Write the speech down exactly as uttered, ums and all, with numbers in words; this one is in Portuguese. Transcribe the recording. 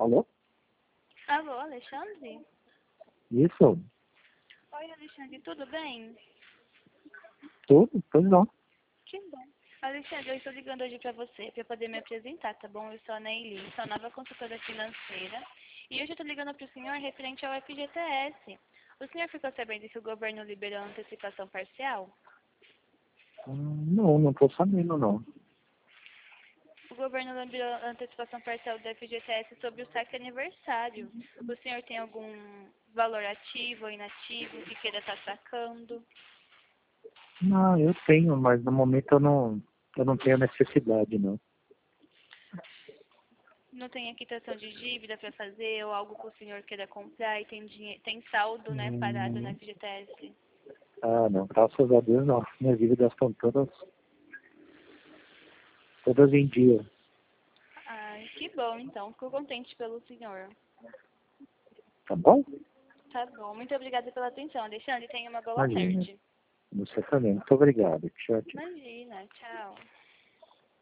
Alô? Alô, Alexandre? Isso? Oi, Alexandre, tudo bem? Tudo? Pois não. Que bom. Alexandre, eu estou ligando hoje para você, para poder me apresentar, tá bom? Eu sou a Neily, sou a nova consultora financeira. E hoje eu estou ligando para o senhor referente ao F G T S. O senhor ficou sabendo que o governo liberou a antecipação parcial? Hum, Não, não tô sabendo, não. O governo liberou a antecipação parcial do F G T S sobre o saque aniversário. O senhor tem algum valor ativo ou inativo que queira estar sacando? Não, eu tenho, mas no momento eu não, eu não tenho necessidade, não. Não tem a quitação de dívida para fazer ou algo que o senhor queira comprar e tem, dinhe- tem saldo, né, parado na Hum, F G T S? ah, não, graças a Deus não. Minhas dívidas estão todas, todas em dia. Ai, que bom, então. Fico contente pelo senhor. Tá bom? Tá bom. Muito obrigada pela atenção, Alexandre. Tenha uma boa Imagina. tarde. Você também. Muito obrigado. Tchau, tchau. Imagina. Tchau.